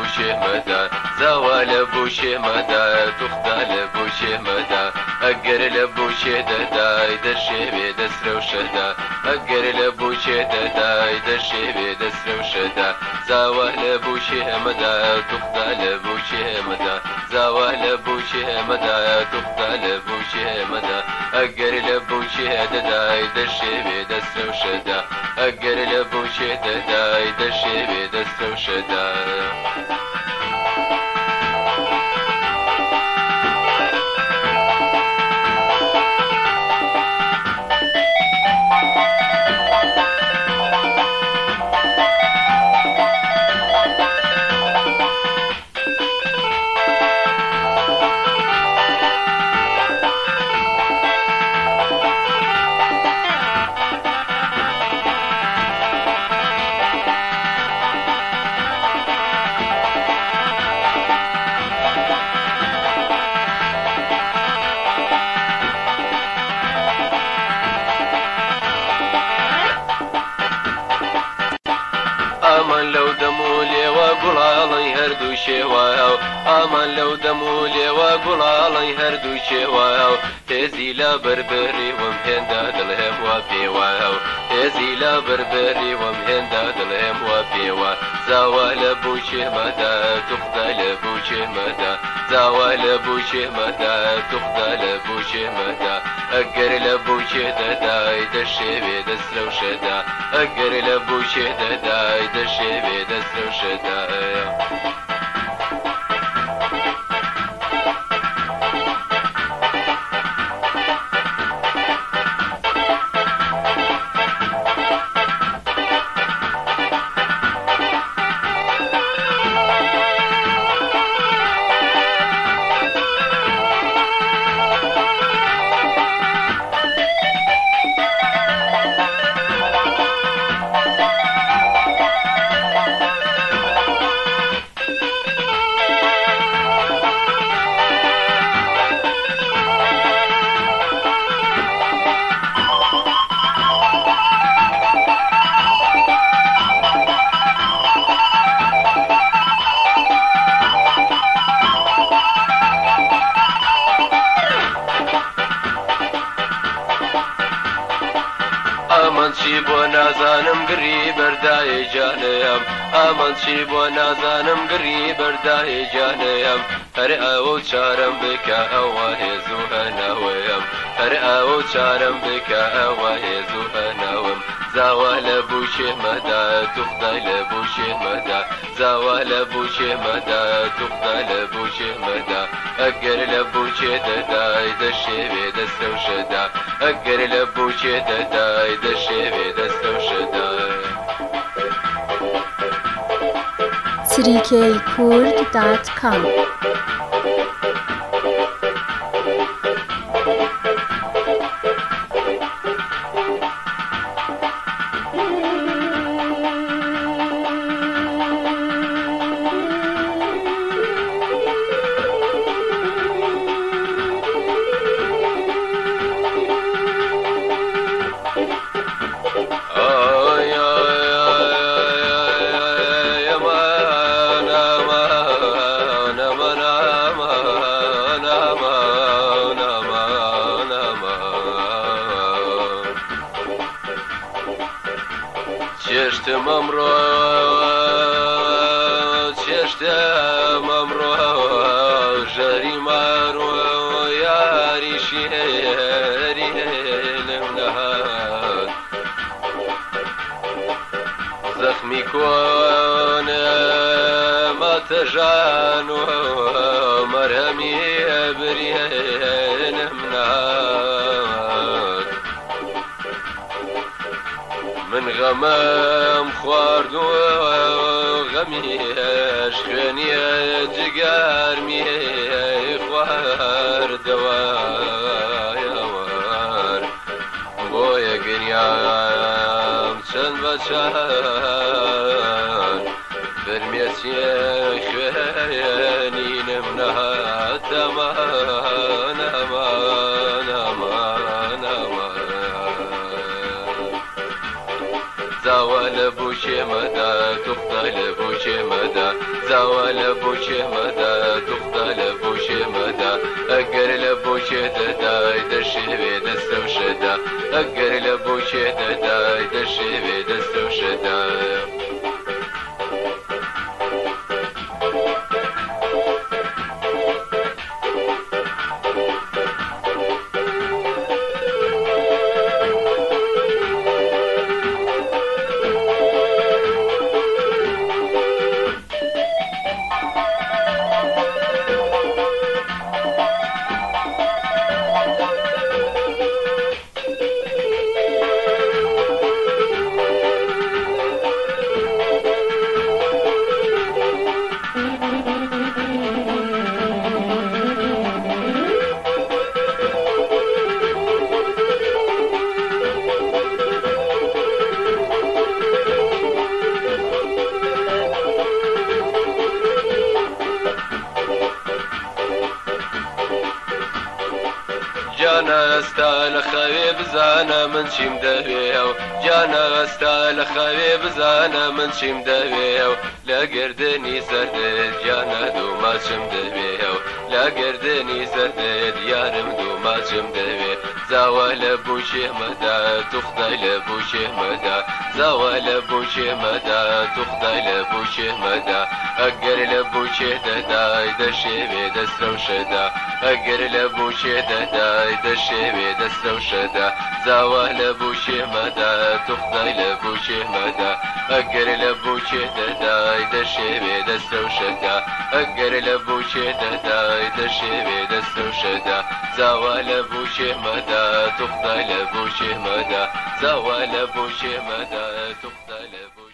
بوشه مدى زوال بوشه مدى تختال بوشه مدى اگر لبوشه دداي دشبي دسر وشدا اگر لبوشه دداي دشبي دسر وشدا زوال بوشه مدى تختال بوشه مدى زوال بوشه مدى تختال بوشه مدى اگر لبوشه دداي دشبي دسر وشدا اگر لبوشه دداي دشبي دسر وشدا آمان لو دمولي وقلالي هردو شواو آمان لو دمولي وقلالي هردو شواو تزي لا بربري ومهندا دلهم وبيواو تزي لا بربري ومهندا دلهم وبيوا زوال بوشه مدى تخدل بوشه مدى زوال بوشه مدى تخدل بوشه مدى اگر لبوشه دداي دشبي دسلو شدا اگر لبوشه دداي دشبي دسلو شدا آمان چی بۆ نازانم گری بەردایە جانەیەم ئامان چی بۆ نازانم گری بەردایە جانەیەم هەر ئەوە چارەم بکە ئەوە هێز و هەناوەیەم هەر ئەوە چارەم بکە ئەوە هێز و هەناوم زاوا لە بوشێ مەدا توخدای لە بوشێ مەدا زاوا لە بوشێ مەدا توخدای لە بوشێ مەدا ئەگەر لە بوشێ دەدای دەشێوێ دەستە و شەدا ئەگەر لە بوشێ دەدای دەشێوێ دەستە و شەدا 3kkurd.com چێشتم ئەمڕۆ ژەری مارۆ یاری شێری لەم نەهات زەخمی کۆنە ماتەژان و مەرهەمی برێنم نەهات من غەمەم خواردووە غەمیش خوێنیە جگارمی خواردەوە یاوار بۆیە گریام چەند بە چار فرمێچیە خوێنینم نەهات ئەمان ئەمان ئەمان ئەمان زاوا زوال بوشي مدى تخطى لبوشي مدى زوال بوشي مدى تخطى لبوشي مدى أقر لبوشي تداي دشي بيد السوشدا أقر لبوشي تداي دشي بيد السوشدا جانا استال خوي بزانا من شيم دبيو جانا استال خوي بزانا من شيم دبيو لا قردني سردد جانا دو ما شم دبيو لا قردني سردد يارم دو ما شم دبيو زوال بوشي مدى تخضي لبوشي مدى زوال بوشي مدى تخضي لبوشي مدى أقر لبوشي دداي دشي بيد السوشدا أقر لبوشي دداي دشي بيد السوشدا زوال بوشي مدى تخضي لبوشي مدى أقر لبوشي دداي دشي بيد السوشدا أقر لبوشي دداي دشي بيد السوشدا زوال بوشي مدى تخضي لبوشي مدى زوال بوشي مدى تخضي لبوشي